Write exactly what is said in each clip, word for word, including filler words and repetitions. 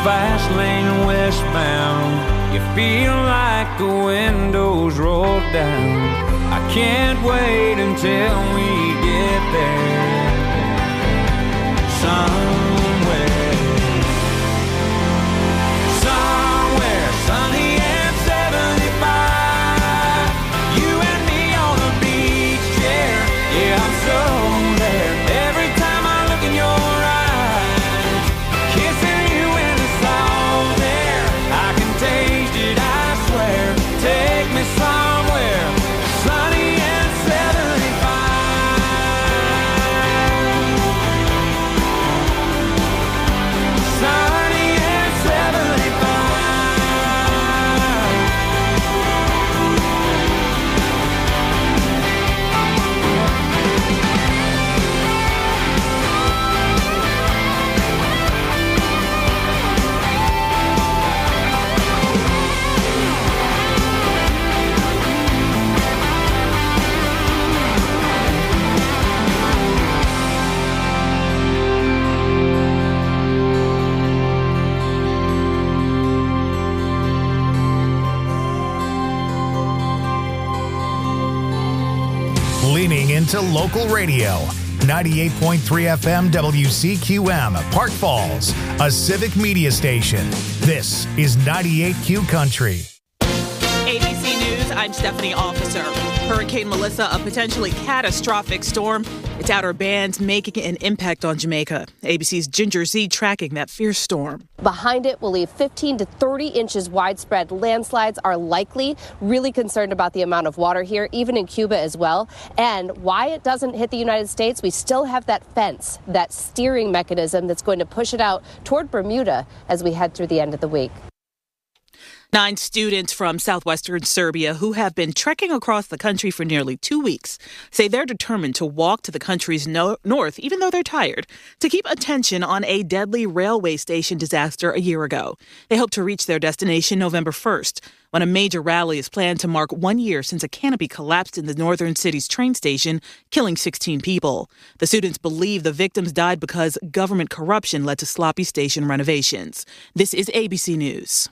fast lane westbound. You feel like the windows roll down. I can't wait until we get there. Somewhere, somewhere sunny and seventy-five. You and me on a beach chair. Yeah, I'm so there. Every time I look in your eyes, kissing you in the salt air. I can taste it, I swear. Take me somewhere sunny and seventy-five. Sunny and seventy-five. Leaning into local radio. ninety-eight point three F M W C Q M, Park Falls, a civic media station. This is ninety-eight Q Country. A B C News, I'm Stephanie Officer. Hurricane Melissa, a potentially catastrophic storm. Its outer bands making an impact on Jamaica. A B C's Ginger Z tracking that fierce storm. Behind it will leave fifteen to thirty inches widespread. Landslides are likely. Really concerned about the amount of water here, even in Cuba as well. And why it doesn't hit the United States, we still have that fence, that steering mechanism that's going to push it out toward Bermuda as we head through the end of the week. Nine students from southwestern Serbia who have been trekking across the country for nearly two weeks say they're determined to walk to the country's no- north, even though they're tired, to keep attention on a deadly railway station disaster a year ago. They hope to reach their destination November first, when a major rally is planned to mark one year since a canopy collapsed in the northern city's train station, killing sixteen people. The students believe the victims died because government corruption led to sloppy station renovations. This is A B C News.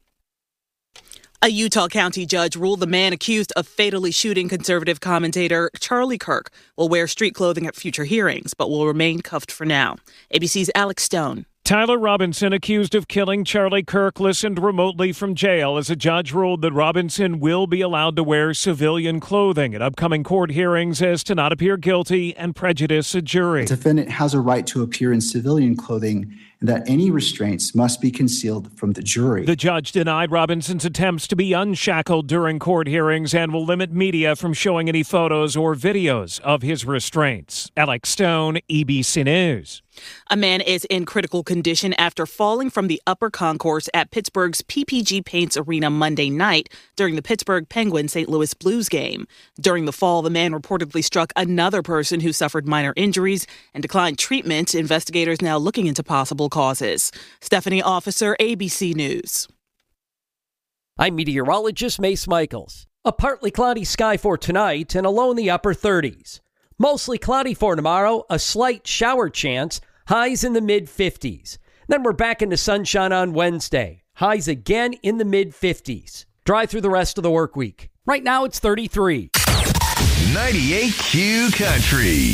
A Utah County judge ruled the man accused of fatally shooting conservative commentator Charlie Kirk will wear street clothing at future hearings, but will remain cuffed for now. A B C's Alex Stone. Tyler Robinson, accused of killing Charlie Kirk, listened remotely from jail as a judge ruled that Robinson will be allowed to wear civilian clothing at upcoming court hearings as to not appear guilty and prejudice a jury. The defendant has a right to appear in civilian clothing and that any restraints must be concealed from the jury. The judge denied Robinson's attempts to be unshackled during court hearings and will limit media from showing any photos or videos of his restraints. Alex Stone, A B C News. A man is in critical condition after falling from the upper concourse at Pittsburgh's P P G Paints Arena Monday night during the Pittsburgh Penguins-Saint Louis Blues game. During the fall, the man reportedly struck another person who suffered minor injuries and declined treatment. Investigators now looking into possible causes. Stephanie Officer, A B C News. I'm meteorologist Mace Michaels. A partly cloudy sky for tonight and a low in the upper thirties. Mostly cloudy for tomorrow, a slight shower chance, highs in the mid-fifties. Then we're back into sunshine on Wednesday, highs again in the mid-fifties. Dry through the rest of the work week. Right now it's thirty-three. ninety-eight Q Country.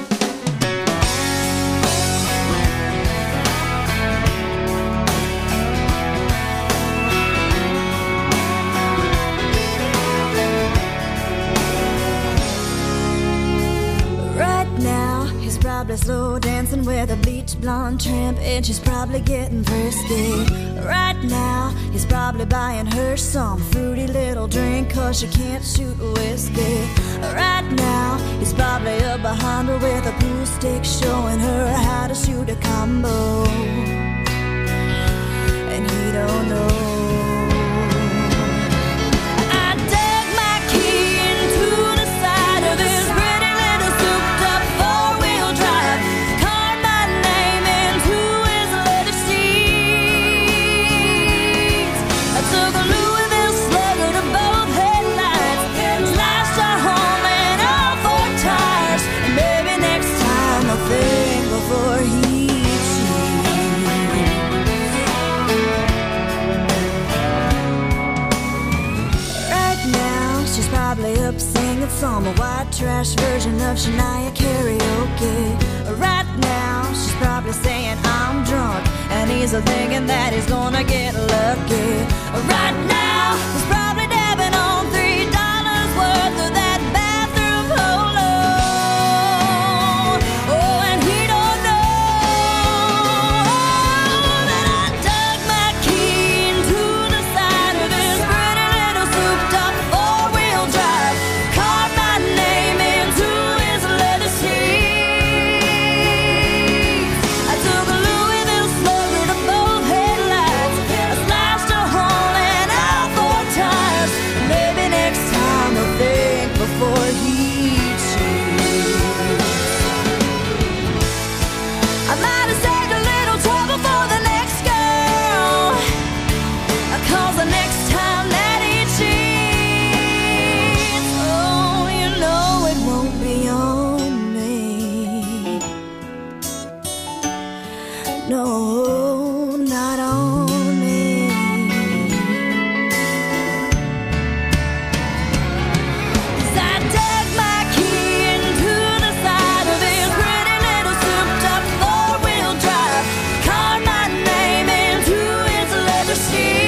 Probably slow dancing with a bleach blonde tramp, and she's probably getting frisky. Right now, he's probably buying her some fruity little drink, cause she can't shoot whiskey. Right now, he's probably up behind her with a pool stick, showing her how to shoot a combo. And he don't know. Before he some white trash version of Shania karaoke. Right now, she's probably saying I'm drunk, and he's thinking that he's gonna get lucky. Right now, he's probably dabbing on three dollars worth of that bathroom polo. Oh, and he don't know that I dug my key into the side of his pretty little souped-up four-wheel drive, carved my name into his leather seats. I took a Louisville slugger to both headlights, I slashed a hole in all four tires. Maybe next time I'll think before he cheats. I might have saved a little trouble for the next girl, 'cause the next time that he cheats, oh, you know it won't be on me. No, not on me. 'Cause I dug my key into the side of his pretty little souped-up four-wheel drive, carved my name into his leather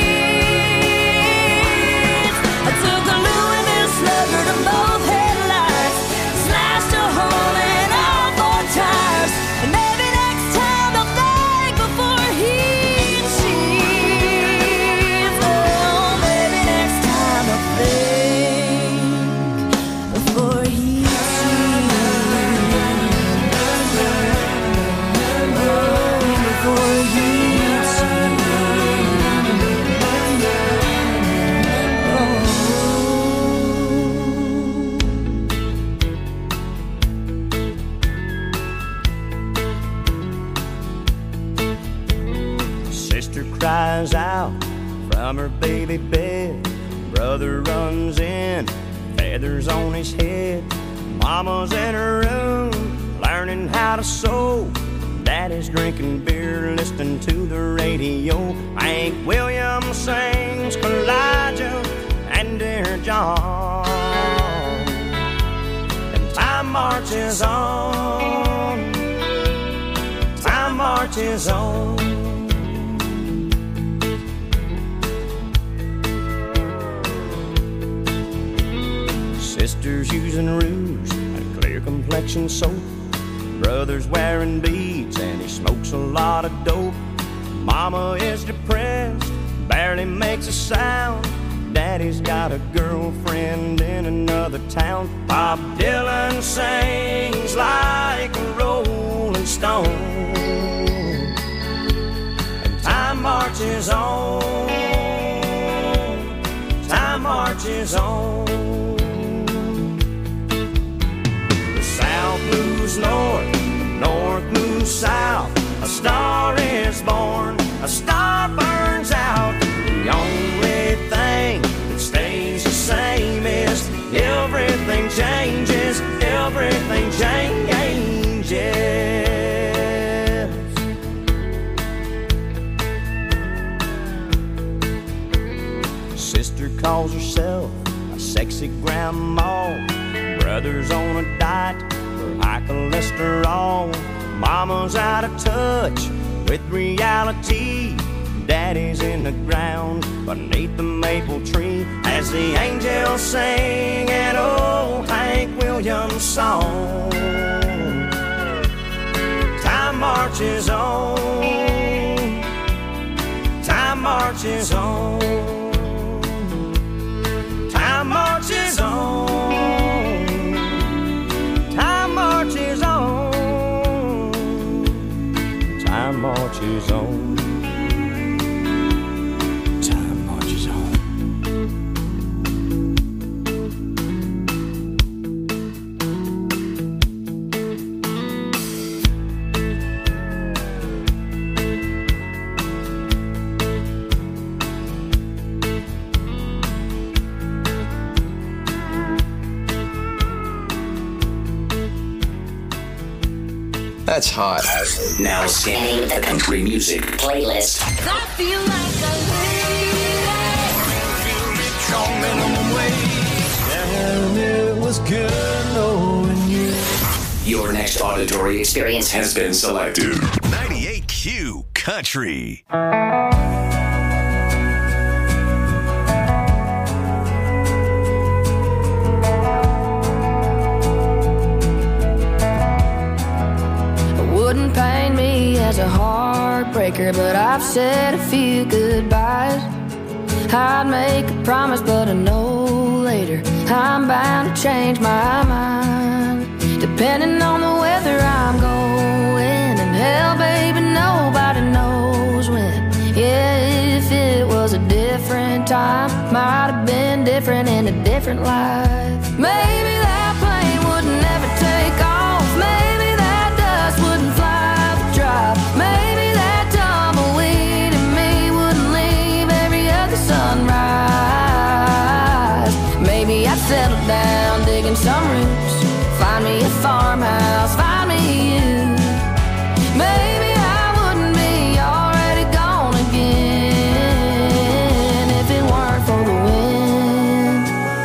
seats. I took a Louisville slugger to both headlights, slashed a hole in all four tires, and maybe next time I'll think before he cheats. Oh, maybe next time I'll think before he cheats. Oh, before he Sister cries out from her baby bed. Brother runs in, feathers on his head. Mama's in her room, learning how to sew. Daddy's drinking beer, listening to the radio. Hank Williams sings Elijah and Dear John. And time marches on, time marches on. Sisters using rouge and clear complexion soap. Brother's wearing beads and he smokes a lot of dope. Mama is depressed, barely makes a sound. Daddy's got a girlfriend in another town. Bob Dylan sings like a rolling stone. And time marches on, time marches on. South moves north, north moves south. A star is born, a star burns out. The only thing that stays the same is everything changes, everything changes. Sister calls herself a sexy grandma. Brother's on a diet for high cholesterol. Mama's out of touch with reality. Daddy's in the ground beneath the maple tree as the angels sing an old Hank Williams song. Time marches on, time marches on, time marches on. Time marches on, time marches on, time marches on. That's hot. Now scanning the country music playlist. I feel like a lady. Minimum wage. And it was good knowing you. Your next auditory experience has been selected. ninety-eight Q Country. Wouldn't paint me as a heartbreaker, but I've said a few goodbyes. I'd make a promise, but I know later I'm bound to change my mind. Depending on the weather I'm going, and hell, baby, nobody knows when. Yeah, if it was a different time, might have been different in a different life. Maybe that plane would never take off. Maybe that dust wouldn't fly the drop. Maybe that tumbleweed in me wouldn't leave every other sunrise. Maybe I'd settle down digging some roots, find me a farmhouse, find me you. Maybe I wouldn't be already gone again if it weren't for the wind.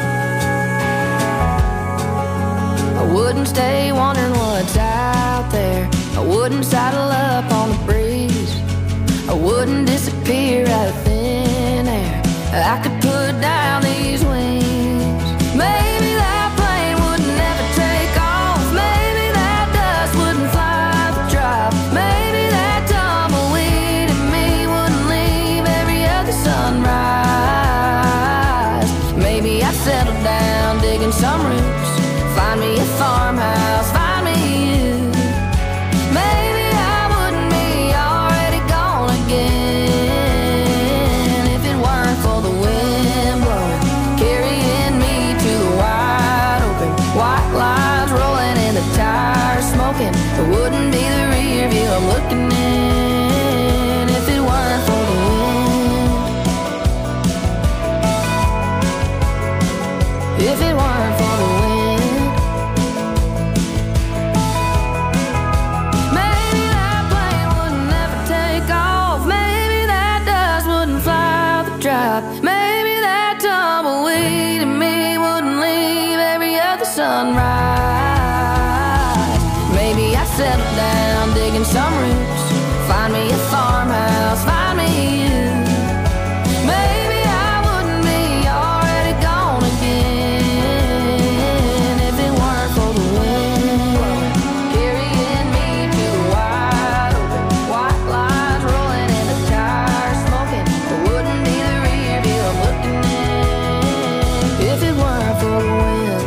I wouldn't stay wondering what's out there. I wouldn't saddle up on the breeze. I wouldn't disappear out of thin air. I could put down these wings. Maybe that plane would never take off. Maybe that dust wouldn't fly the drop. Maybe that tumbleweed in me wouldn't leave every other sunrise. Maybe I'd settle down digging some roots, find me a farmhouse, find me you. Maybe I wouldn't be already gone again if it weren't for the wind blowing, carrying me to the wide open. White lines rolling and the tires smoking. It wouldn't be the rear view I'm looking in if it weren't for the wind. If it weren't for the wind. Maybe that plane would never take off. Maybe that dust wouldn't fly the drop. Maybe that tumbleweed in me wouldn't leave every other sunrise. Maybe I'd settle down digging some roots, find me a farmhouse, find me you. Maybe I wouldn't be already gone again if it weren't for the wind carrying me to the wide open. White lines rolling and the tires smoking. It wouldn't be the rear view I'm looking in if it weren't for the wind.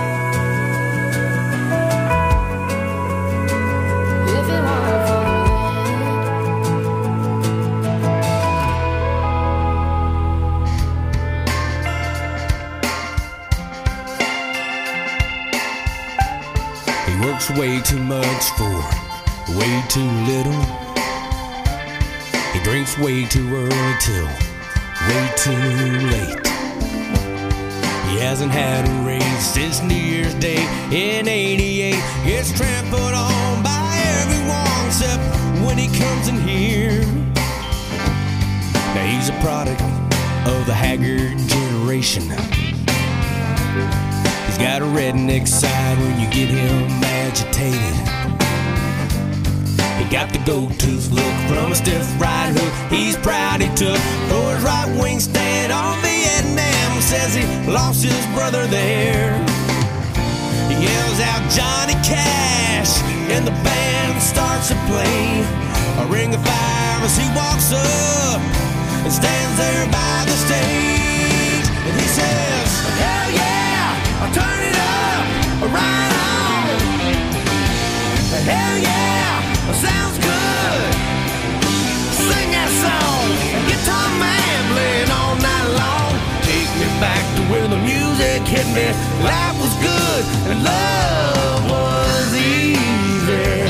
If it weren't for the wind. He works way too much for way too little. He drinks way too early till way too late. He hasn't had a raise since New Year's Day in eighty-eight. Gets trampled on by everyone except when he comes in here. Now he's a product of the haggard generation. He's got a redneck side when you get him agitated. He got the gold-tooth look from a stiff right hook he's proud he took for his right wing stand on Vietnam. Says he lost his brother there. He yells out Johnny Cash and the band starts to play a ring of fire as he walks up and stands there by the stage. And he says, hell yeah, I'll turn it up, right on. Hell yeah, sounds good. Sing that song, guitar man playing all night long. Take me back to where the music hit me. Life was good and love was easy.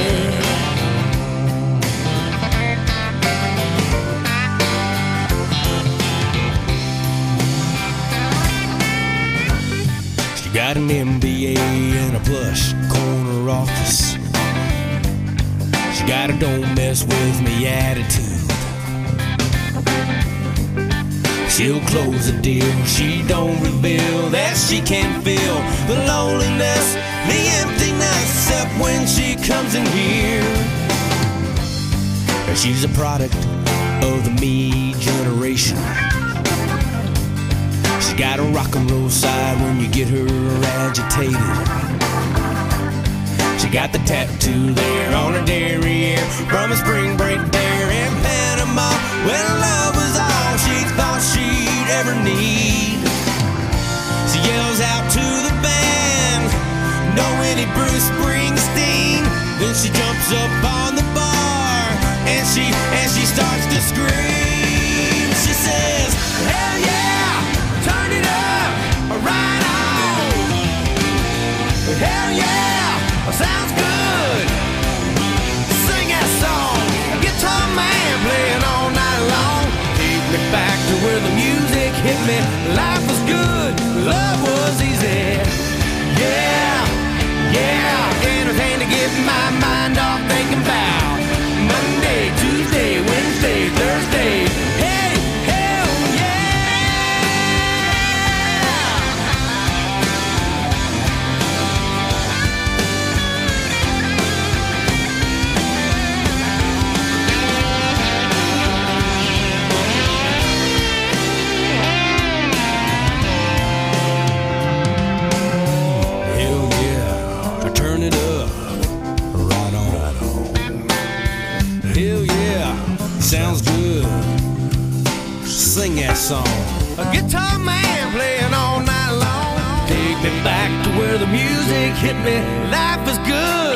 She got an M B A and a plush corner office. She got a don't mess with me attitude. She'll close the deal, she don't reveal that she can feel the loneliness, the emptiness, except when she comes in here. She's a product of the me generation. She's got a rock and roll side when you get her agitated. She got the tattoo there on her derriere from a spring break there in Panama, when love was all she thought she'd ever need. She yells out to the band, "No any Bruce Springsteen." Then she jumps up on the bar and she and she starts to scream. She says, "Hell yeah, turn it up, right on. Hell yeah, sounds good. Sing that song, guitar man playing all night long. Take me back to where the music hit me. Life was good, love was easy. Yeah, yeah, anything to get my mind off thinking about Monday, Tuesday, Wednesday, Thursday. Hey, hell sounds good. Sing that song. A guitar man playing all night long. Take me back to where the music hit me. Life is good.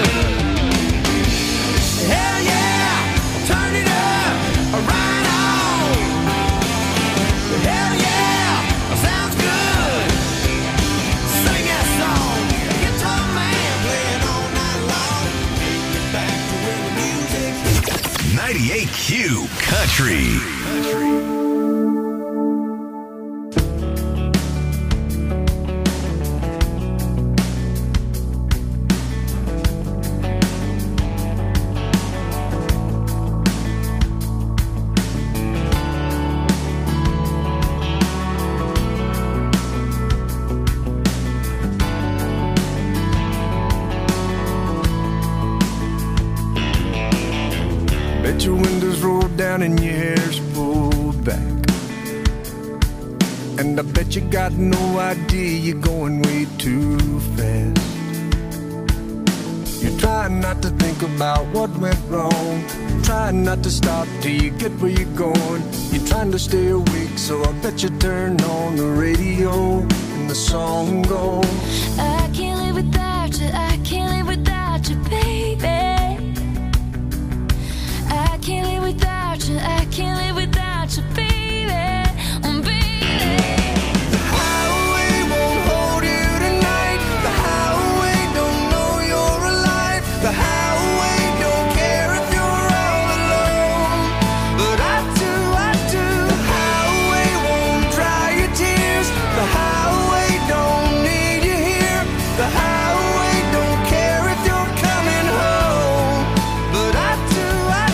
Hell yeah, turn it up, right on. Hell yeah, sounds good. Sing that song. A guitar man playing all night long. Take me back to where the music hit me. ninety-eight Q Country. Bet your windows roll down and your hair's pulled back. And I bet you got no idea you're going way too fast. You're trying not to think about what went wrong, trying not to stop till you get where you're going. You're trying to stay awake, so I bet you turn on the radio and the song goes, I can't live without you, I can't live without you, baby. I can't live without you, I can't live without you, baby, oh, baby. The highway won't hold you tonight. The highway don't know you're alive. The highway don't care if you're all alone. But I do, I do. The highway won't dry your tears. The highway don't need you here. The highway don't care if you're coming home. But I do, I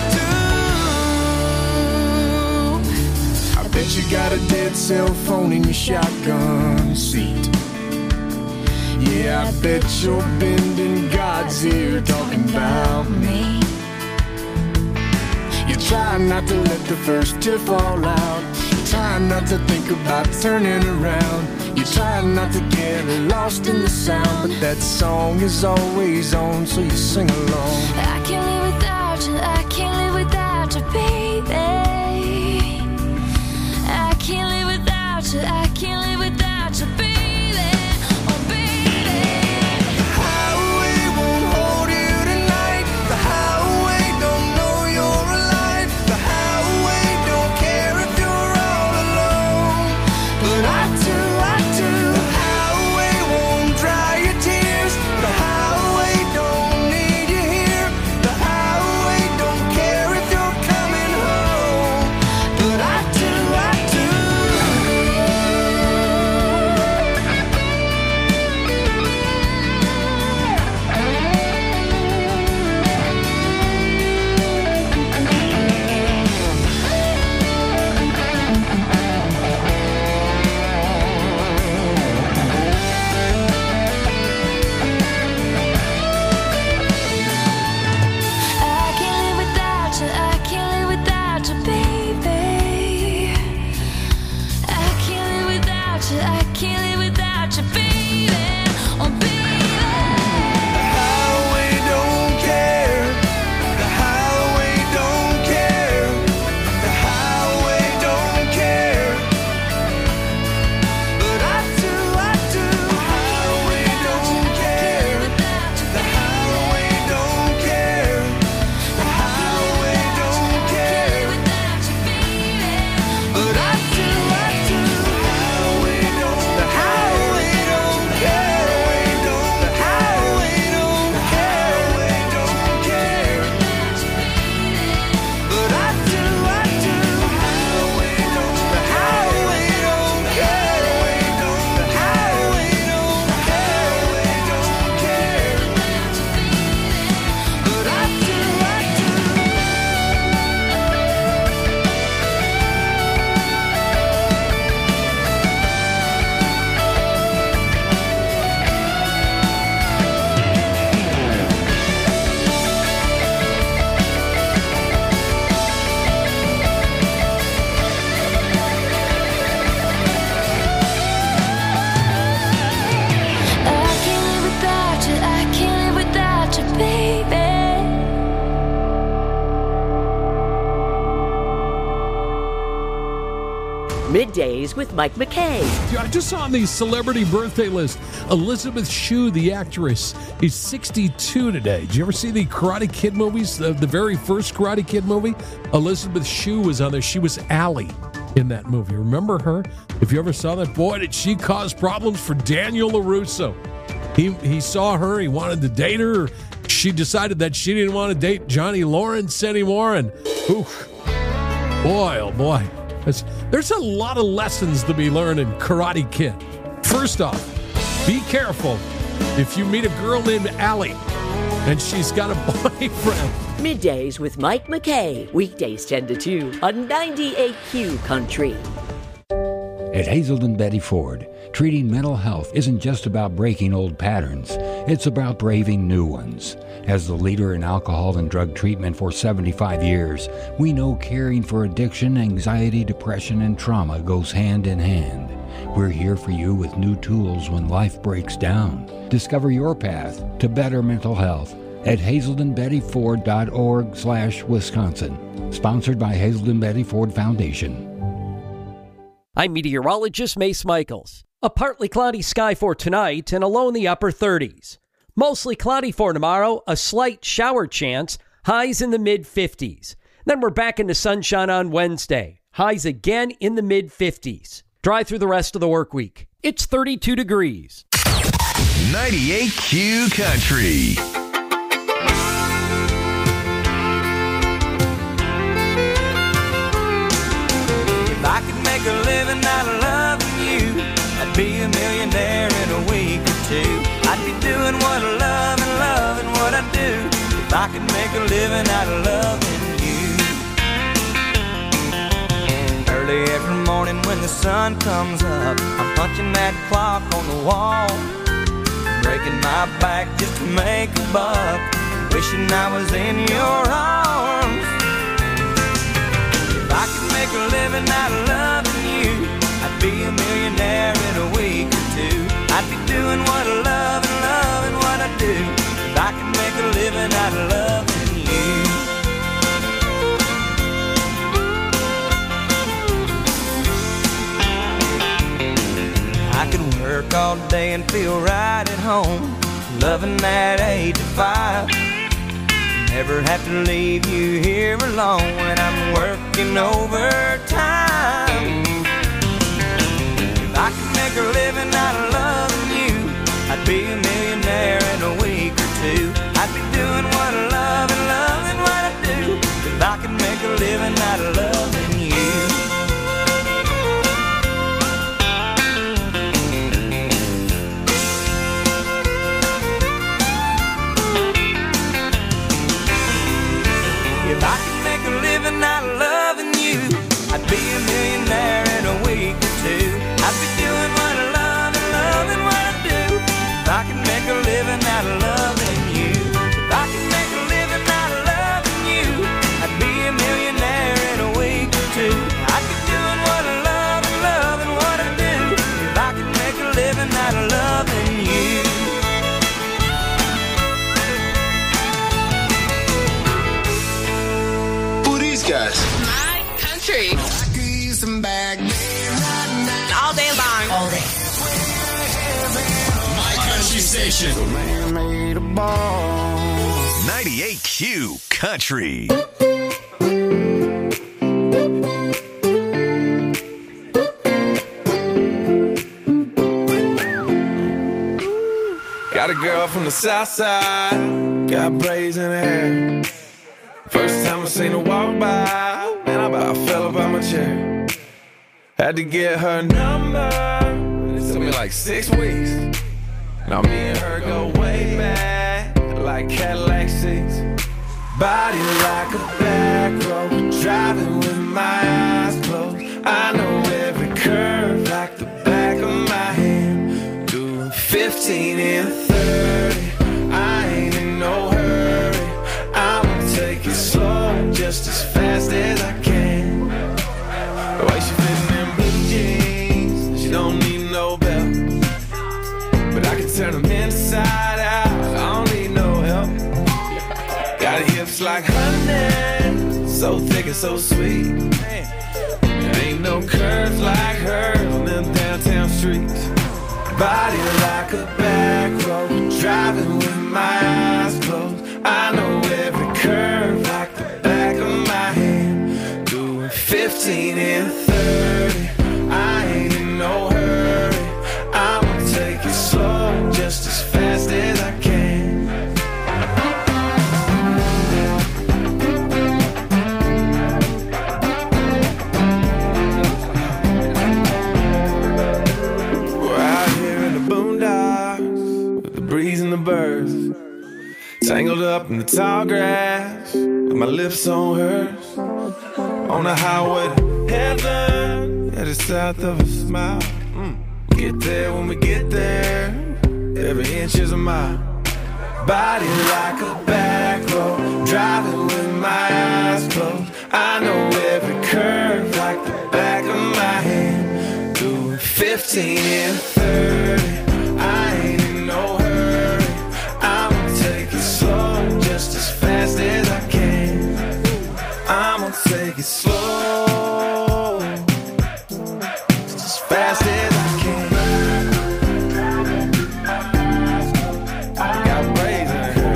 do. I bet you got a dead cell phone in your shotgun seat. Yeah, I bet you're bending God's ear talking about me. You try not to let the first tear fall out. You try not to think about turning around. You try not to get lost in the sound. But that song is always on, so you sing along. I can't live without you, I can't live without you, baby. I can't live without you, I can't live without you, baby, oh, baby. The highway won't hold you tonight. The highway don't know you're alive. The highway don't care if you're all alone. But I do, I do. The highway won't dry your tears. The highway don't need you here. The highway don't care if you're coming home. Middays with Mike McKay. I just saw on the celebrity birthday list, Elizabeth Shue, the actress, is sixty-two today. Did you ever see the Karate Kid movies, the, the very first Karate Kid movie? Elizabeth Shue was on there. She was Allie in that movie. Remember her? If you ever saw that, boy, did she cause problems for Daniel LaRusso. He, he saw her. He wanted to date her. She decided that she didn't want to date Johnny Lawrence anymore. And, oof, boy, oh boy. There's, there's a lot of lessons to be learned in Karate Kid. First off, be careful if you meet a girl named Allie and she's got a boyfriend. Middays with Mike McKay. Weekdays ten to two on ninety-eight Q Country. At Hazelden Betty Ford, treating mental health isn't just about breaking old patterns. It's about braving new ones. As the leader in alcohol and drug treatment for seventy-five years, we know caring for addiction, anxiety, depression, and trauma goes hand in hand. We're here for you with new tools when life breaks down. Discover your path to better mental health at hazelden betty ford dot org slash Wisconsin. Sponsored by Hazelden Betty Ford Foundation. I'm meteorologist Mace Michaels. A partly cloudy sky for tonight and a low in the upper thirties. Mostly cloudy for tomorrow, a slight shower chance, highs in the mid-fifties. Then we're back into sunshine on Wednesday, highs again in the mid-fifties. Dry through the rest of the work week. It's thirty-two degrees. ninety-eight Q Country. If I could make a living out of loving you, I'd be a millionaire in a week or two. I'd be doing what I love and loving what I do. If I could make a living out of loving you. Early every morning when the sun comes up, I'm punching that clock on the wall, breaking my back just to make a buck, wishing I was in your arms. If I could make a living out of loving you, I'd be a millionaire in a week or two. I'd be doing what I love and loving what I do. If I could make a living out of loving you. I could work all day and feel right at home, loving that eight to five. Never have to leave you here alone when I'm working overtime. If I could make a living out of loving you, I'd be a millionaire in a week or two. I'd be doing what I love and loving what I do. If I could make a living out of loving you. If I could make a living out of loving you, I'd be a millionaire in a week or two. I'd be doing what I love and loving what I do. If I could make a living out of loving you. If I could make a living out of loving you, I'd be a millionaire in a week or two. I'd be doing what I love and loving what I do. If I could make a living out of loving you. Guys. My country. All day long. All day. My country station. ninety-eight Q Country. Got a girl from the south side, got braids in her hair. First time I seen her walk by, man, I about fell up out my chair. Had to get her number, it took me like six weeks. Now me and her go way back, like Cadillac seats. Body like a back road, driving with my eyes closed. I know every curve like the back of my hand. Doing fifteen and thirty, I ain't in no hurry. I'ma take it slow, just as fast as I can. The way she fitting in blue jeans, she don't need no belt. But I can turn them inside out, I don't need no help. Got hips like honey, so thick and so sweet. And Ain't no curves like hers on them downtown streets. Body like a back road, driving with my eyes closed. I know every curve like the back of my hand. Doing fifteen and thirty, I ain't in no hurry. I'ma take it slow, just as fast as I can. Breeze and the birds, tangled up in the tall grass, with my lips on hers, on the highway to heaven, headed south of a smile. Mm. Get there when we get there, every inch is a mile. Body like a back road, driving with my eyes closed. I know every curve like the back of my hand. Doing fifteen and thirty, I ain't in no hurry. Just as fast as I can, I'ma take it slow, just as fast as I can. I got braids in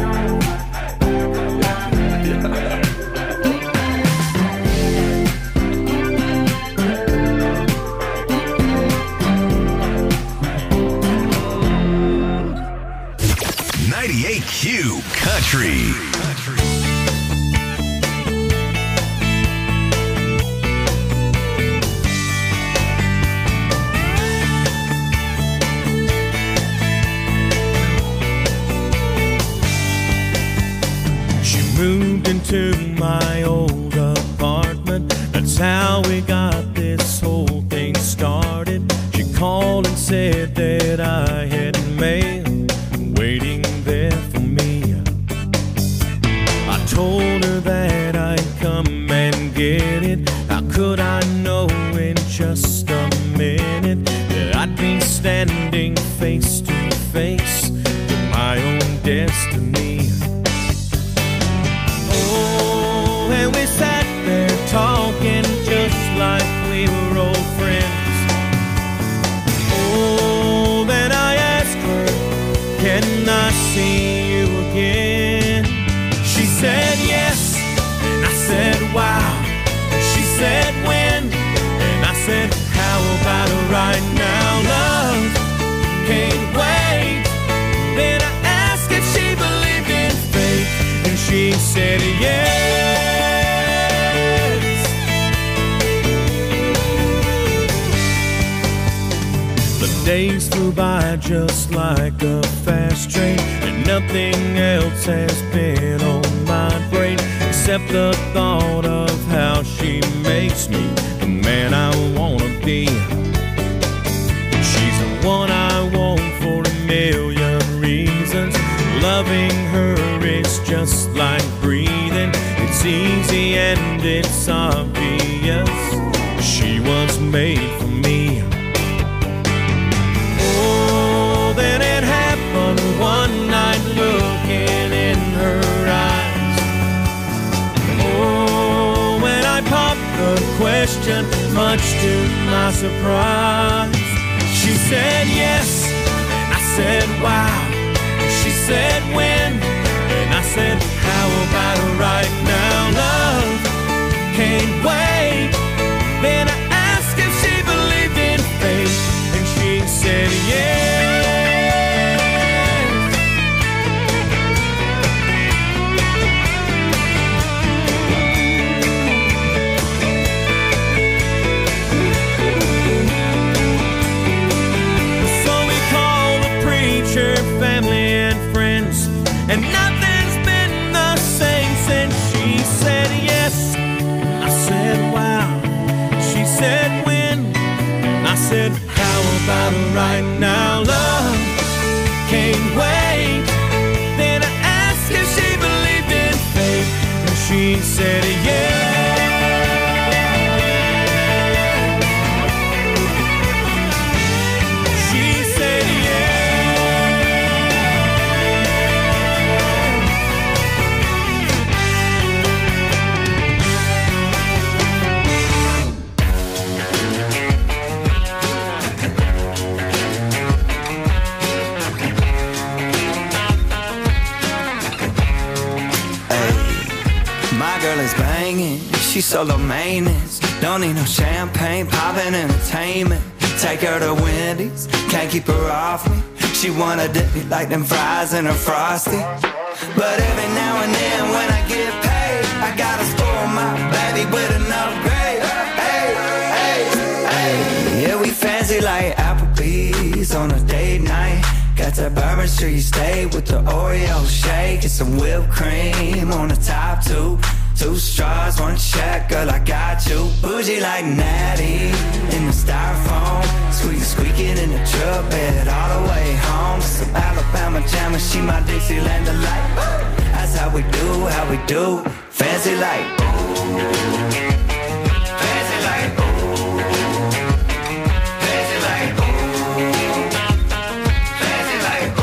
ninety-eight Q Country. She moved into my old apartment. That's how we got this whole thing started. She called and said that I had mail waiting there for me. I told her that I'd come and get it. How could I know in just a minute that I'd be standing face to face with my own destiny? Oh, and we sat there talking just like we were old friends. Oh, then I asked her, can I see you again? She said yes, and I said wow. She said when, and I said how about right now? Love can't wait. Then I asked if she believed in fate, and she said yes. The days flew by just like a fast train, and nothing else has been on my brain except the thought of how she makes me the man I wanna be. She's the one I want for a million reasons. Loving her is just like breathing. It's easy and it's obvious. She was made for me. Oh, then it happened one night, looking in her eyes. Oh, when I popped the question, much to my surprise, she said yes, and I said wow. She said when, and I said how about right now? Love can't wait. Then I asked if she believed in fate, and she said yes. So we called the preacher, family and friends, and nothing's been the same since she said yes. I said wow. She said when, and I said how about right now? Love can't wait. Then I asked if she believed in fate, and she said yes. She said she's solo maintenance. Don't need no champagne, poppin' entertainment. Take her to Wendy's, can't keep her off me. She wanna dip me like them fries in her Frosty. But every now and then when I get paid, I gotta spoil my baby with an upgrade. Hey, hey, hey. Yeah, we fancy like Applebee's on a date night. Got that Bourbon Street steak with the Oreo shake and some whipped cream on the top two. Two straws, one check, girl, I got you. Bougie like Natty in the styrofoam. Squeak, squeaking in the truck bed all the way home. Some Alabama jam and she my Dixieland delight. That's how we do, how we do. Fancy like fancy like fancy like fancy like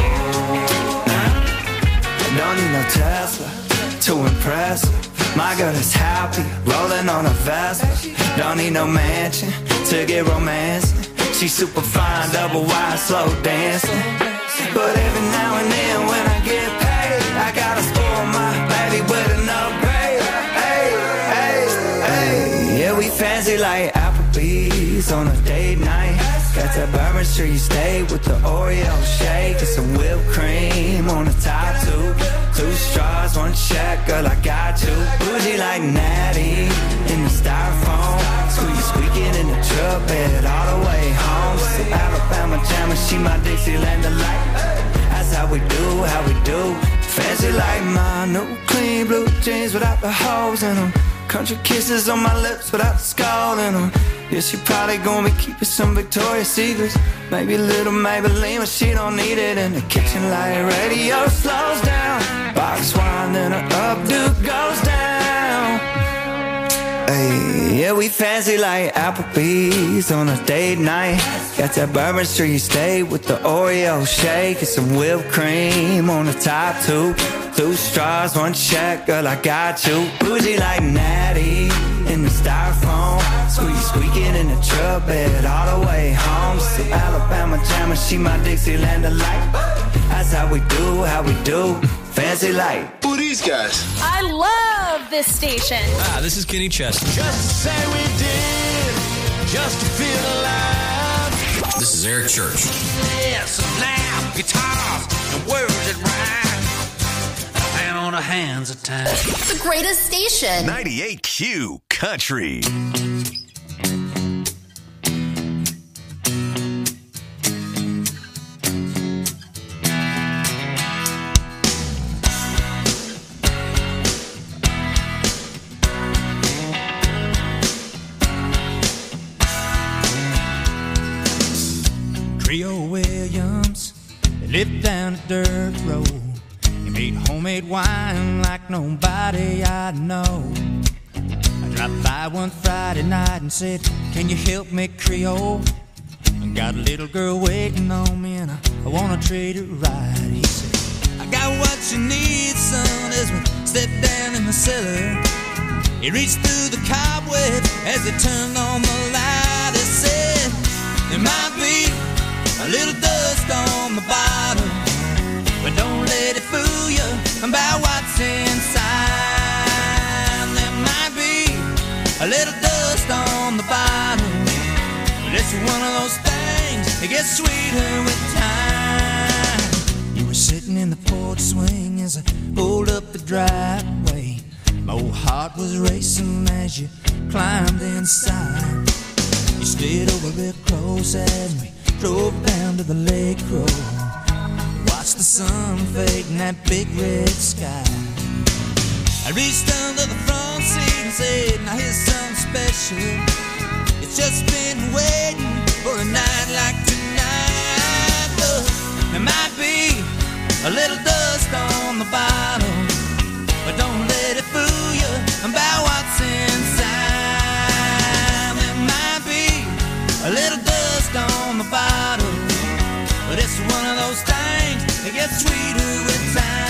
I don't need no Tesla to impress her. My girl is happy, rolling on a Vespa. Don't need no mansion to get romancing. She's super fine, double wide, slow dancing. But every now and then when I get paid, I gotta spoil my baby with an upgrade. Hey, hey, hey. Yeah, we fancy like Applebee's on a date night. Got that Bourbon Street steak with the Oreo shake and some whipped cream on the top two. Two straws, one check, girl, I got you. Bougie like Natty in the styrofoam. Squeak, squeaking in the truck bed all the way home. Some Alabama jam and she my Dixieland delight. That's how we do, how we do. Fancy like my new clean blue jeans without the holes in them. Country kisses on my lips without the skull in them. Yeah, she probably gonna be keeping some Victoria's Secrets. Maybe a little Maybelline, but she don't need it. In the kitchen light radio slows down. Box wine, then her updo goes down. Hey, yeah, we fancy like Applebee's on a date night. Got that Bourbon Street steak with the Oreo shake and some whipped cream on the top two. Two straws, one check, girl, I got you. Bougie like Natty in the styrofoam. Squeak, squeaking in the truck bed all the way home. Some Alabama jam and she my Dixieland delight. That's how we do, how we do. Fancy like. Who are these guys? I love this station. Ah, this is Kenny Chesney. Just to say we did, just to feel alive. This is Eric Church. Yes, now, guitars, and words that rhyme. And on the hands of time. The greatest station. ninety-eight Q Country. Trio Williams, they lived down a dirt road. He made homemade wine like nobody I know. I dropped by one Friday night and said, can you help me, Creole? I got a little girl waiting on me and I, I wanna treat her right. He said, I got what you need, son, as we stepped down in the cellar. He reached through the cobweb as he turned on the light. He said, there might be a little dust on the bottom, but don't let it fool you about what's inside. There might be a little dust on the bottom, but it's one of those things that gets sweeter with time. You were sitting in the porch swing as I pulled up the driveway. My old heart was racing as you climbed inside. You slid over real close as we drove down to the lake road. Watched the sun fade in that big red sky. I reached under the front seat and said, now here's something special. It's just been waiting for a night like tonight. Look, there might be a little dust on the bottom, but don't let it fool you about what's inside. There might be a little dust on the bottom, but it's one of those things that gets sweeter with time.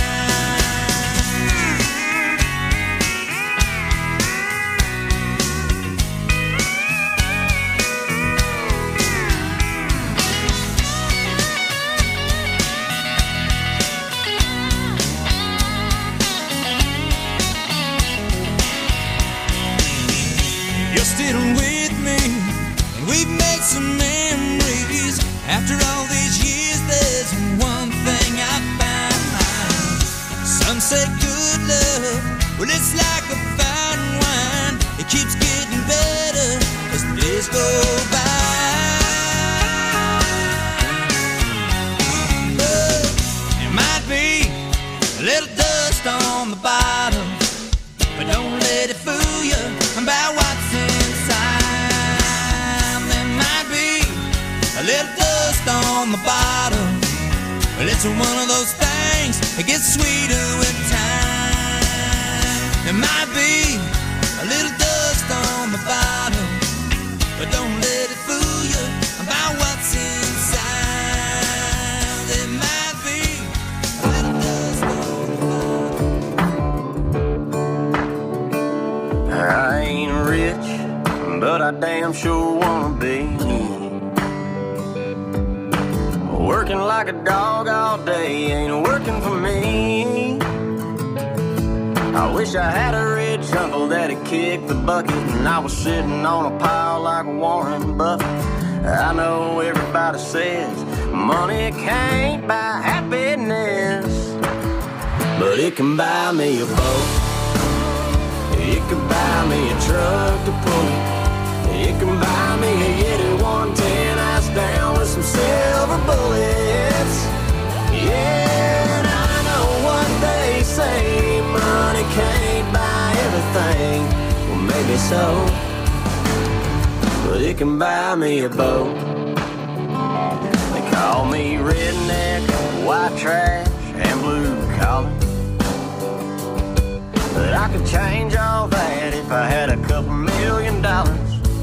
you're still with me, and we've made some memories. After all these years, there's one thing I found. Some say good love, well, it's like a fine wine. It keeps getting better as the days go by. But it might be a little dust on the bottom, but don't let it fool you about what's inside. There might be a little dust on the bottom, but it's one of those things that gets sweeter with time. There might be a little dust on the bottom, but don't let it fool you about what's inside. There might be a little dust on the bottom. I ain't rich, but I damn sure wanna be. Working like a dog all day ain't working for me. I wish I had a rich uncle that'd kick the bucket and I was sitting on a pile like Warren Buffett. I know everybody says money can't buy happiness, but it can buy me a boat. It can buy me a truck to pull it. It can buy me a Yeti one ten ass down with some silver bullets. Yeah, and I know what they say, money can't buy everything. Well, maybe so, but it can buy me a boat. They call me redneck, white trash, and blue collar, but I could change all that if I had a couple million dollars.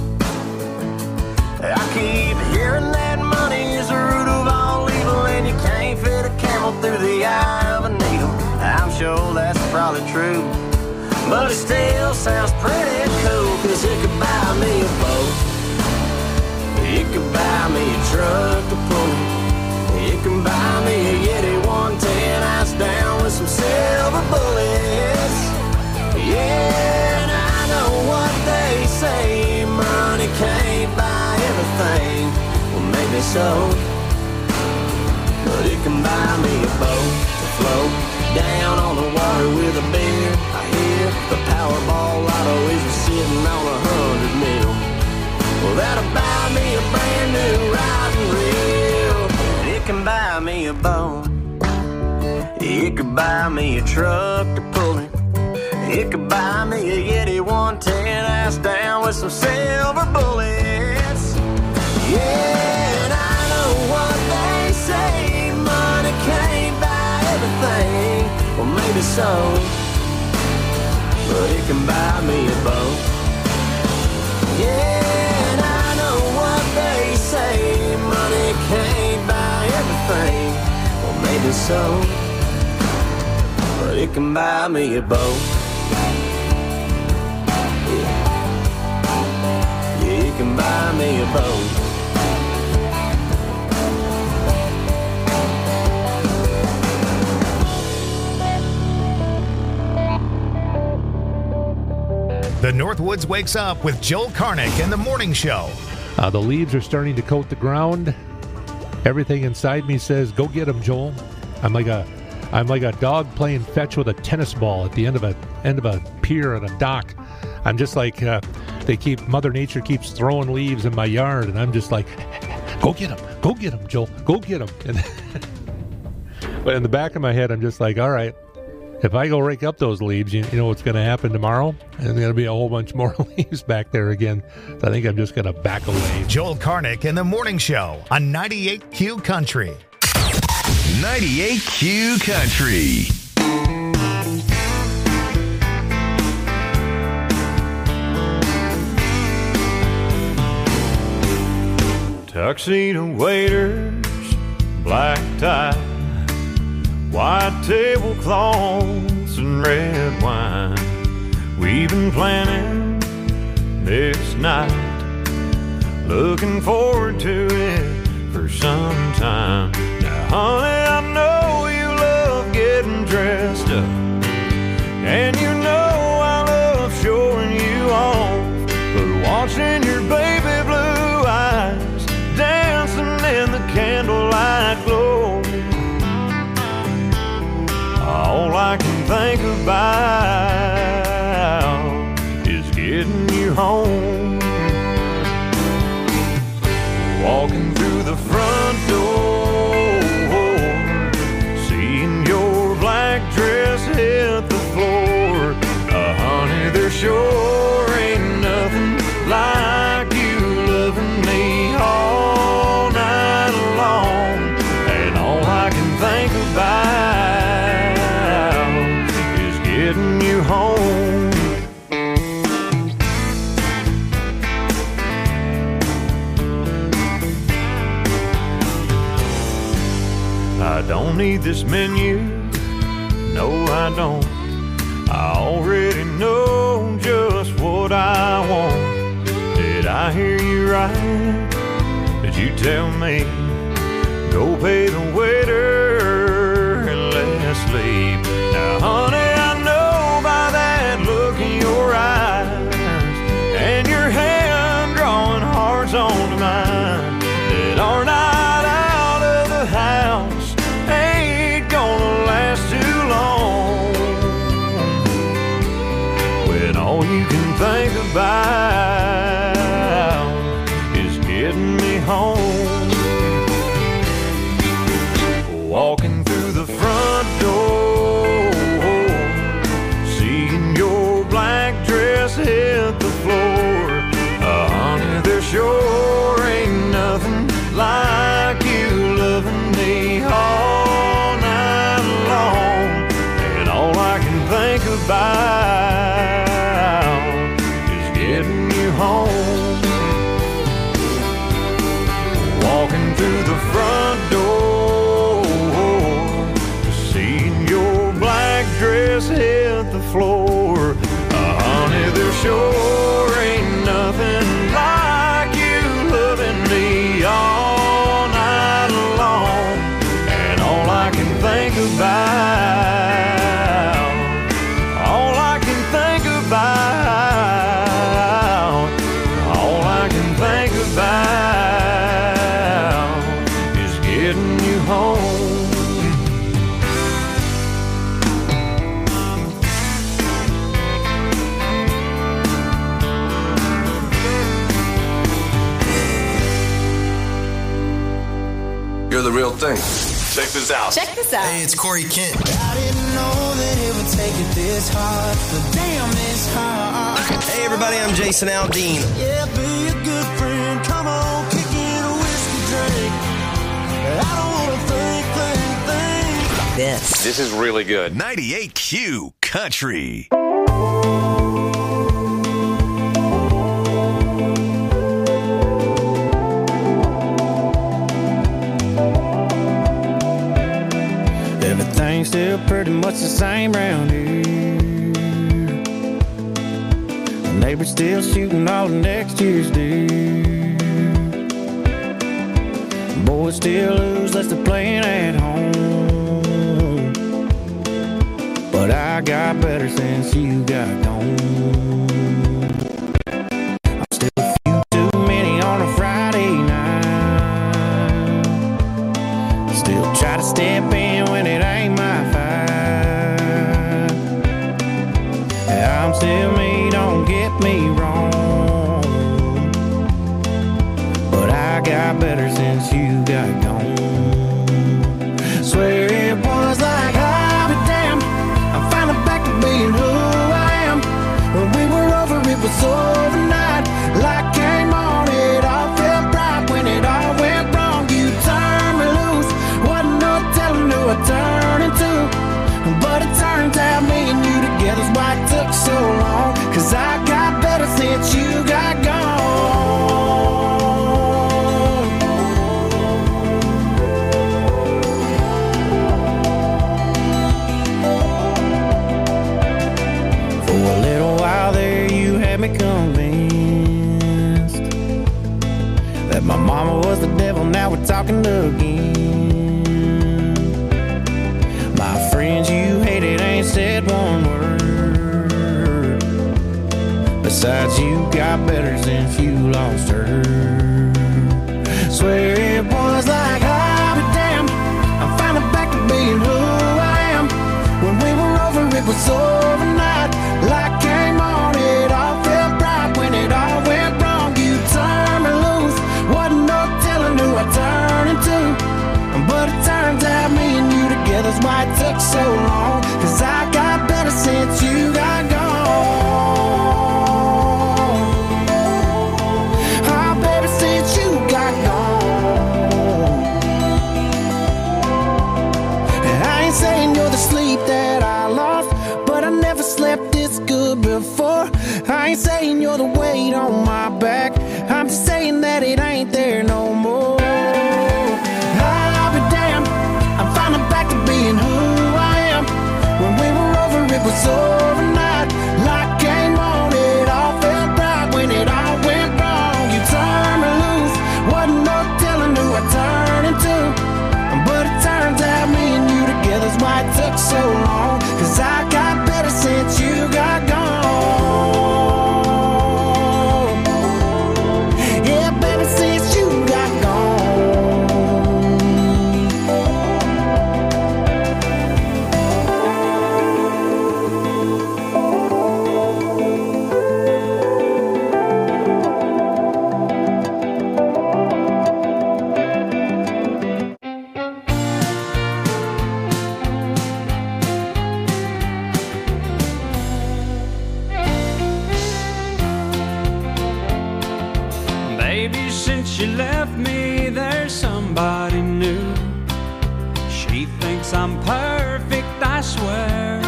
I keep hearing that money is the root of all evil, and you can't fit a camel through the eye of a needle. I'm sure that's probably true, but it still sounds pretty cool, cause it could buy me a boat. It could buy me a truck to pull it. It can buy me a Yeti one ten ice down with some silver bullets. Yeah, and I know what they say, money can't buy everything. Well, maybe so, but it can buy me a boat to float down on the water with a beer. I hear the Powerball lotto is sitting on a hundred mil. Well, that'll buy me a brand new riding reel. And it can buy me a boat. It could buy me a truck to pull it. It could buy me a Yeti one ten ass down with some silver bullets. Yeah, and I know what they say, money can't buy everything. Well, maybe so, but it can buy me a boat. Yeah, and I know what they say, money can't buy everything. Well, maybe so, but it can buy me a boat. You can buy me a boat. The Northwoods Wakes Up with Joel Karnick and the Morning Show. Uh, the leaves are starting to coat the ground. Everything inside me says, "Go get them, Joel." I'm like a, I'm like a dog playing fetch with a tennis ball at the end of a end of a pier on a dock. I'm just like, uh, they keep, Mother Nature keeps throwing leaves in my yard, and I'm just like, go get them, go get them, Joel, go get them. And but in the back of my head, I'm just like, all right, if I go rake up those leaves, you, you know what's going to happen tomorrow? And there's going to be a whole bunch more leaves back there again. So I think I'm just going to back away. Joel Karnick and the Morning Show on ninety-eight Q Country. ninety-eight Q Country. Tuxedo waiters, black tie, white tablecloths and red wine. We've been planning this night, looking forward to it for some time. Now, honey, I know you love getting dressed up, and you know I love showing you off, but watching your baby blue eyes dancing in the candlelight glow. All I can think about is getting you home. Walking through the front door, seeing your black dress hit the floor. Uh, honey, there sure ain't nothing like you loving me all night long. And all I can think about is getting you home. I don't need this menu, no I don't. I already know just what I want. Did I hear you right? Did you tell me, go pay the waiter and let's leave? Now honey, I know by that look in your eyes and your hand drawing hearts onto mine that our night out of the house ain't gonna last too long. When all you can think about is getting me home. Walking through the front door, seeing your black dress hit the floor. Uh, honey, there sure ain't nothing like you loving me all night long. And all I can think about is getting you home. Walking through the front door, seeing your black dress hit the floor. Uh, honey, there sure ain't nothing like you loving me all night long. And all I can think about, all I can think about, all I can think about is getting you home. You're the real thing. Check this out. Check this out. Hey, it's Corey Kent. I didn't know that it would take it this hard, but damn, it's hard. Hey, everybody, I'm Jason Aldean. Yeah, be a good friend. Come on, kick in a whiskey drink. I don't want to think, think, think. This. This is really good. ninety-eight Q Country. Everything's still pretty much the same round here. The neighbor's still shooting all the next year's deer. Boys still lose less they're playing at home. But I got better since you got gone. I'm still a few too many on a Friday night. Still try to step in when it ain't my fight. I'm still me, don't get me wrong, but I got better since you got gone. Swear it was like, I'll be damned, I'm finally back to being who I am. When we were over, it was overnight. Light came on, it all felt bright. When it all went wrong, you turned me loose. Wasn't no telling who I turned into, but it turns out me and you together's why it took so long. Cause I got better since you got gone. For a little while there you had me convinced that my mama was the devil, now we're talking again. My friends you hated ain't said one word, but Besides, you got better since you lost her. Swear it was like, I'll be damned, I'm finally back to being who I am. When we were over, it was overnight. Light came on, it all felt bright. When it all went wrong, you turned me loose. Wasn't no telling who I turned into. But it turns out me and you together's why it took so long. Cause I got better since you got gone. Oh, baby, since you got gone. And I ain't saying you're the sleep that I lost, but I never slept this good before. I ain't saying you're the weight on my back, I'm just saying that it ain't there no more. It was overnight, light came on, it all felt bright. When it all went wrong, you turned me loose. Wasn't no telling who I turned into. But it turns out me and you together's why it took so long. Cause I got better since you got gone. Yeah, baby, since you got She left me, there's somebody new. She thinks I'm perfect, I swear.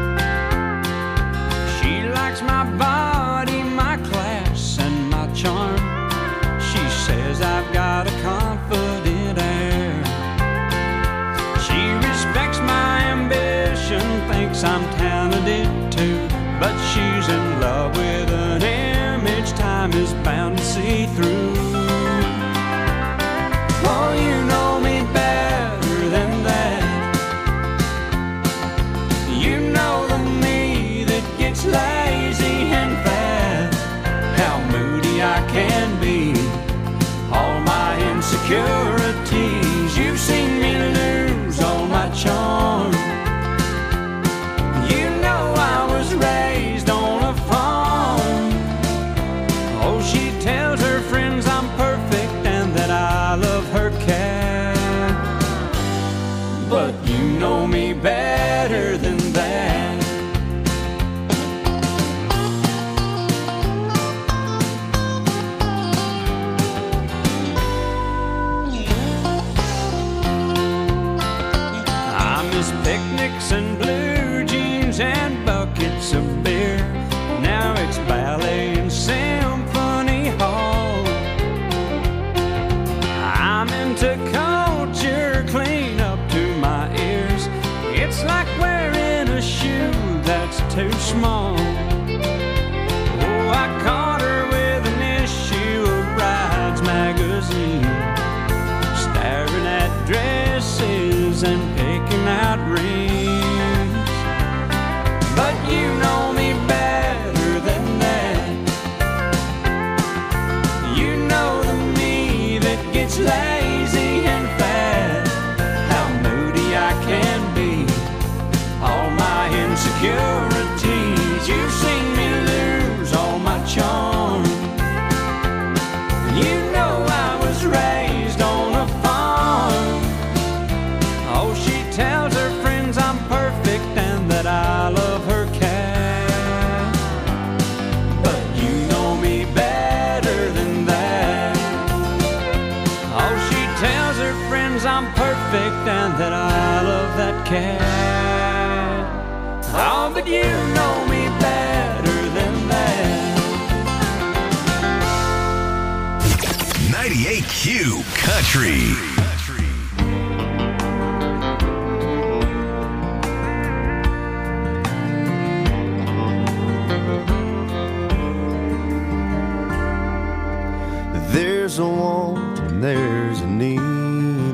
She likes my body, my class, and my charm. She says I've got a confident air. She respects my ambition, thinks I'm talented too. But she's in love with an image time is bound to see through. Oh, you know me better than that. You know the me that gets lazy and fat. How moody I can be, all my insecurities. You've seen me lose all my charm. You know I was raised on a farm. Oh, she tells her friends I'm perfect and that I love her cat. But you know me better than that. I miss picnics and blue jeans and buckets of beer. Now it's ballet and symphony hall. I'm into culture, clean up to my ears. It's like wearing a shoe that's too small. Oh, I caught her with an issue of Brides magazine, staring at dresses and picking out rings. But you know me better than that. You know the me that gets lazy and fat. How moody I can be, all my insecurities. You've seen me lose all my charm. You know I was raised on a farm. Oh, she tells her friends I'm perfect and that I love her cat. But you know me better than that. Oh, she tells her friends I'm perfect and that I love that cat. Oh, but you know me better than that. ninety-eight Q Country. There's a want and there's a need.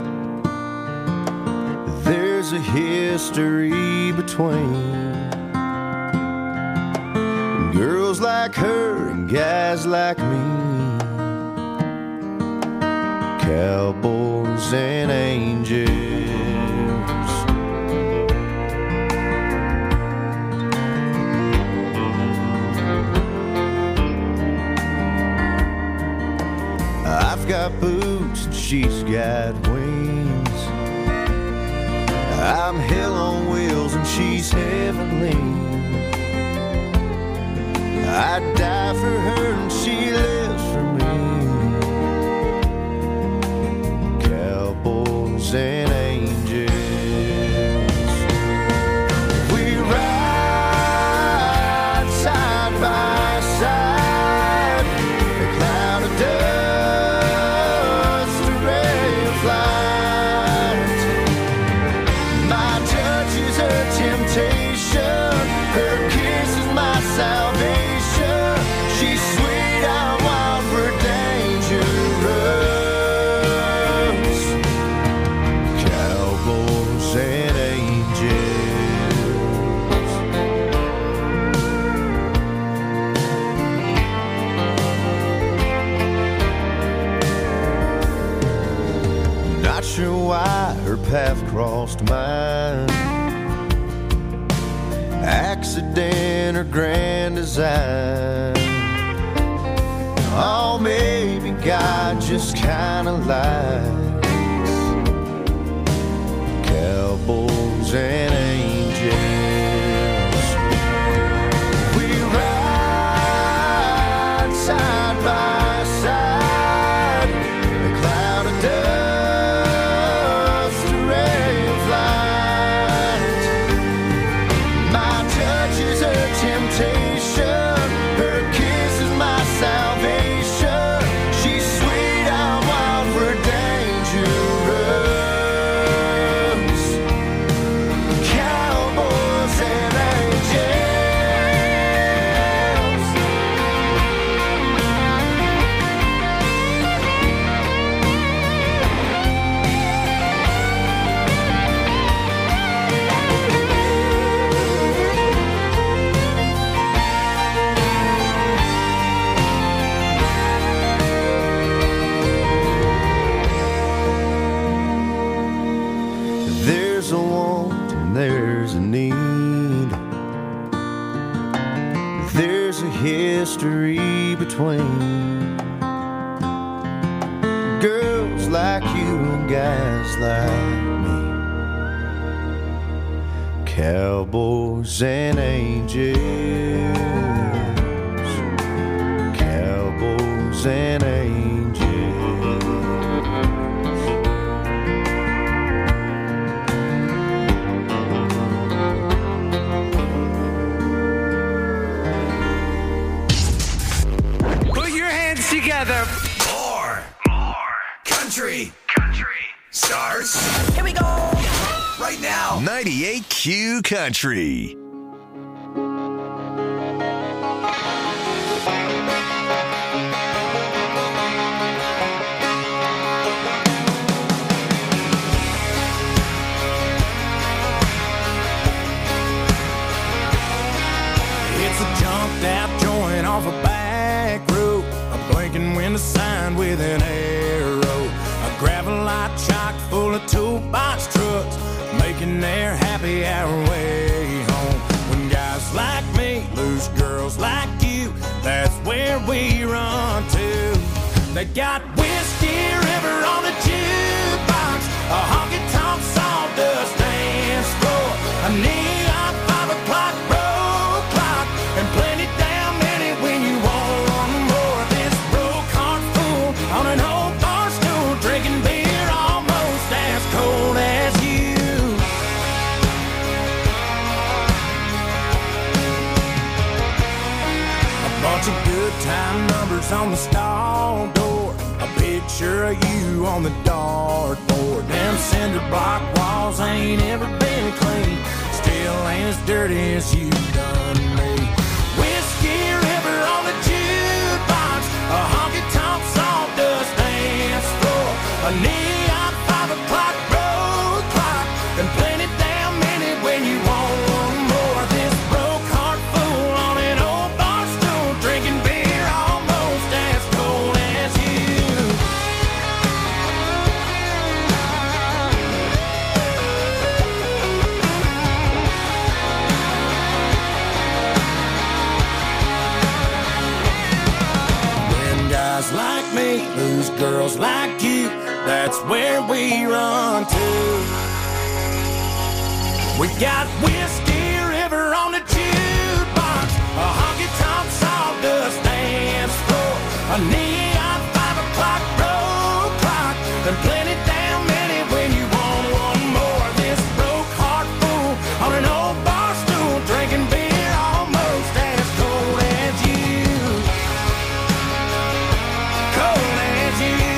There's a history between. Girls like her and guys like me, cowboys and angels. I've got boots and she's got wings. I'm hell on wheels and she's heavenly. I'd die for her and she lives for me. Cowboys and angels. We ride side by side. A cloud of dust, a ray of light. My touch is her temptation. Her kiss is my salvation. She's sweet, I'm wild, we're dangerous. Cowboys and angels. Not sure why her path crossed mine. Accident or grand design. Oh, maybe God just kinda lied. Cowboys and angels. We ride side by side. A cloud of dust, a ray of light. My touch is her temptation. Her kiss is my salvation. She's sweet, I'm wild, we're dangerous. Cowboys and angels. There's a want and there's a need. There's a history between girls like you and guys like me. Cowboys and angels. Cowboys and angels. Put your hands together. More, more country, country starts. Here we go. Right now. ninety-eight Q Country. It's a jumped out joint off a back road, a blinking window sign with an arrow, a gravel-lot chock full of toolbox trucks, making their happy hour way home. When guys like me lose girls like you, that's where we run to. They got Whiskey River on the jukebox, a honky-tonk sawdust dance floor, a neon five o'clock road clock, and plenty damn many when you want more. This broke heart fool on an old bar stool, drinking beer almost as cold as you. A bunch of good time numbers on the stall door, a picture of you on the dartboard. Them cinder block walls ain't ever been clean, still ain't as dirty as you done me. Whiskey River on the jukebox, a honky-tonk sawdust dance floor, a neon five o'clock road clock, and plenty damn many when you want more. This broke heart fool on an old bar guys like me lose girls like you. That's where we run to. We got Whiskey River on the jukebox, a honky-tonk sawdust dance floor, a neon five o'clock road clock, and plenty damn many when you want one more. This broke heart fool on an old bar stool, drinking beer almost as cold as you. Cold as you.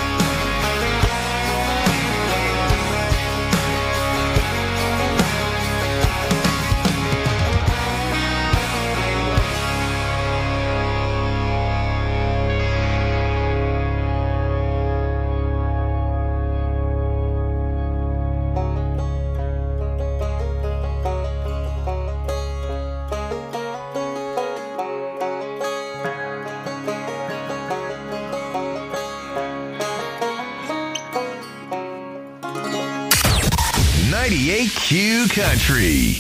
ninety-eight Q Country.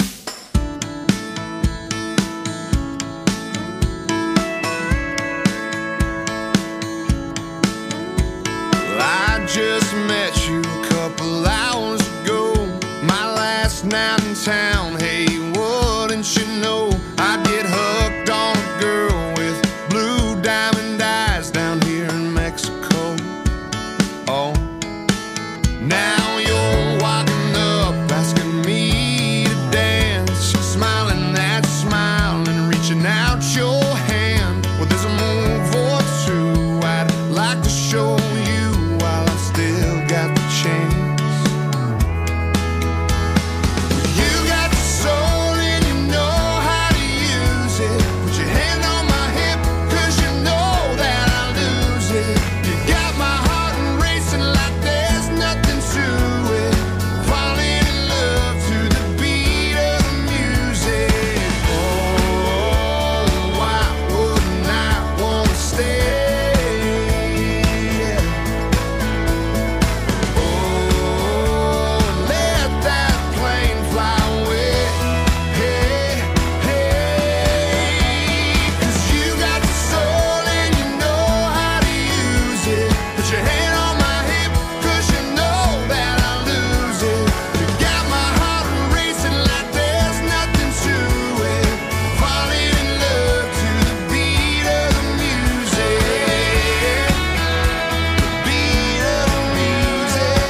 I just met you a couple hours ago, my last night in town. Hey, wouldn't you know I get hooked on a girl with blue diamond eyes down here in Mexico. Oh, now you're walking up asking me to dance, smiling that smile and reaching out your hand. Well, there's a move or two I'd like to show you while I still got the chance. You got the soul and you know how to use it. Put your hand on my hip, cause you know that I'll lose it. You got my heart racing like there's nothing to it. Falling in love to the beat of the music. Oh, why wouldn't I wanna stay? Oh, let that plane fly away. Hey, hey, 'cause you got the soul and you know how to use it. Put your hand on my hip, 'cause you know that I'll lose it. You got my heart racing like there's nothing to it. Falling in love to the beat of the music. The beat of the music.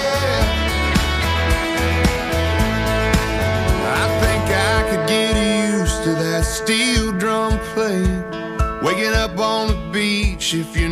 I think I could get used to that steel drum playing, waking up on the beach if you